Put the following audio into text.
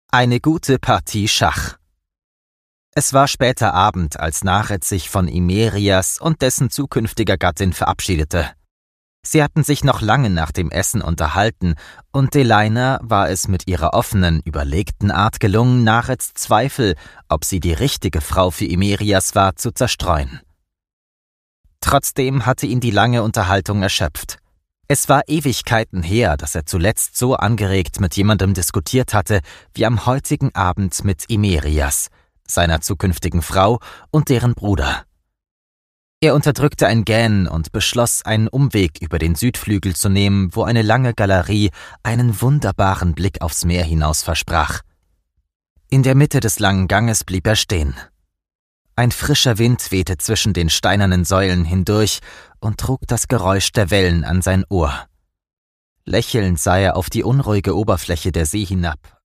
Eine gute Partie Schach. Es war später Abend, als Nached sich von Imerias und dessen zukünftiger Gattin verabschiedete. Sie hatten sich noch lange nach dem Essen unterhalten, und Delaina war es mit ihrer offenen, überlegten Art gelungen, Nacheds Zweifel, ob sie die richtige Frau für Imerias war, zu zerstreuen. Trotzdem hatte ihn die lange Unterhaltung erschöpft. Es war Ewigkeiten her, dass er zuletzt so angeregt mit jemandem diskutiert hatte, wie am heutigen Abend mit Imerias, seiner zukünftigen Frau und deren Bruder. Er unterdrückte ein Gähnen und beschloss, einen Umweg über den Südflügel zu nehmen, wo eine lange Galerie einen wunderbaren Blick aufs Meer hinaus versprach. In der Mitte des langen Ganges blieb er stehen. Ein frischer Wind wehte zwischen den steinernen Säulen hindurch und trug das Geräusch der Wellen an sein Ohr. Lächelnd sah er auf die unruhige Oberfläche der See hinab,